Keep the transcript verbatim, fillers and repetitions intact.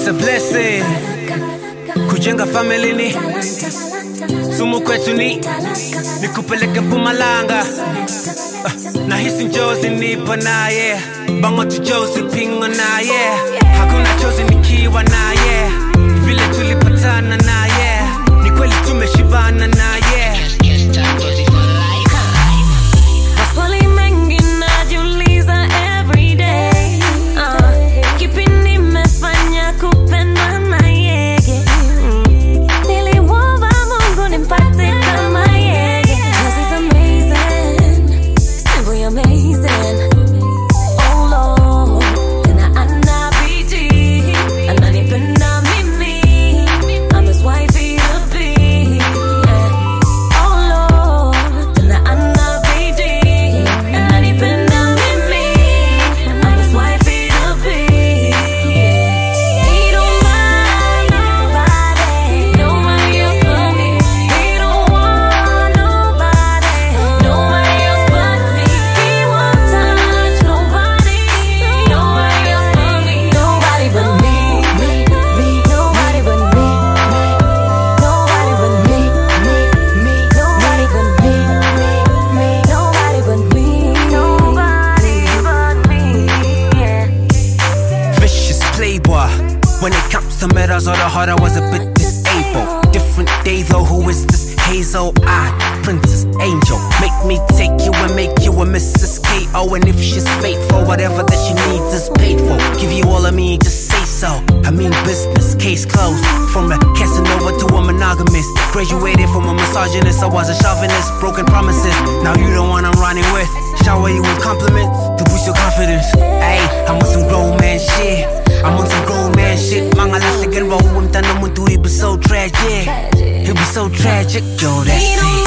It's a blessing kujenga family ni sumu kwetu ni nikupeleke Mpumalanga. uh, Nahisi njozi nipo naye bangotu jozi pingo naye hakuna chozi nikiwa naye vile tulipatana naye ni kweli tumeshibana naye. Maswali mengi najiuliza every day. uh, Kipi nimefanya kupendwa na yeye? Nilimwomba Mungu nimpate kama yeye. 'Cause he's amazing, simply amazing. Oh Lord, tena anabidi ananipenda mimi. I'm his wifey to be. Yeah. Oh Lord, tena anabidi ananipenda mimi. I'm his wifey to be. He don't mind nobody, nobody else but me. He don't want nobody, nobody else but me. He won't touch nobody, nobody else but me. Nobody but me, me, me. Nobody but me, me. Nobody but me, me, me. Nobody but me, me, me. Nobody but me, nobody but me. Yeah. Vicious playboy. When it comes to metals or the heart, I was a bit disabled. Different day though, who is this hazel-eyed princess angel? Make me take you and make you a Missus K O. And if she's faithful, whatever that she needs is paid for. Give you all of me, just say so. I mean business, case closed. From a Casanova to a monogamist. Graduated from a misogynist, I was a chauvinist. Broken promises, now you the one I'm running with. Shower you with compliments to boost your confidence. Ayy, I'm on some grown man shit. I'm on some grown man shit. Mga lastig and roll, I'm done, I'm be so tragic. It be so tragic, yo, that's He don't it.